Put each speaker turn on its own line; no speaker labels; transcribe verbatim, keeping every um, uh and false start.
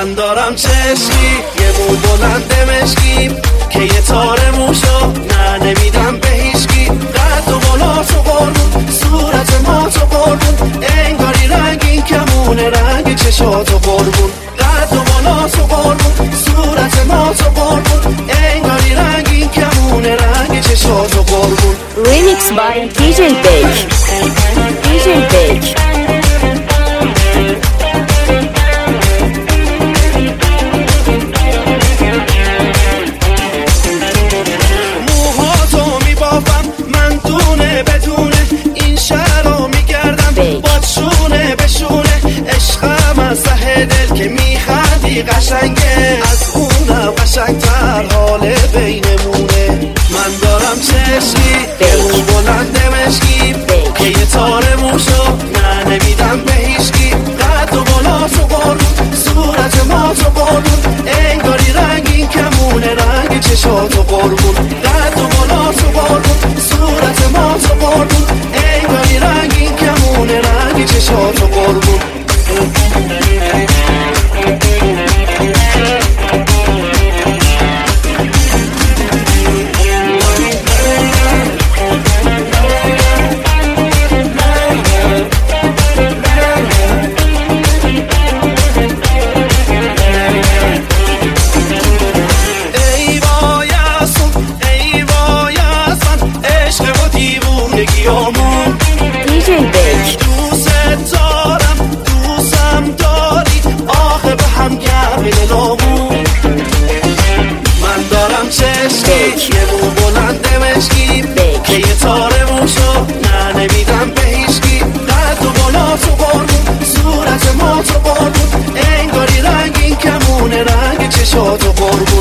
من دارم چشمی یه مو بلند مشکی که یه تار موشو نه نمیدم به هیچکی. قد و بالا تو قربون صورت ما تو قربون انگاری رنگین کمونه رنگ چشاتو قربون. قد و بالا تو قربون صورت ما تو قربون انگاری رنگین کمونه رنگ چشاتو قربون.
Remix by دی جی Bake. دی جی Bake.
موهاتو میبافم من دونه بدونه این شهر رو میگردم با شونه بشونه. عشقم از ته دل که میخندی قشنگه از اونم قشنگتر حال بینمونه. من دارم چشمی یه مو بلند مشکی که یه تار موشو نه نمیدم به هیچکی. قد و بالا تو قربون صورت ما تو قربون انگاری رنگین کمونه رنگ چشاتو قربون. قد و بالا تو قربون صورت ما تو قربون انگاری رنگین کمونه رنگ چشاتو قربون.
دی جی Bake.
دوست دارم دوستم داری آخه به هم گرم دلامون. من دارم چشمی یه مو بلند مشکی که یه تار موشو نه نمیدم به هیچکی. قد و بالا تو قربون صورت ما تو قربون انگاری رنگین کمونه رنگ چشاتو قربون.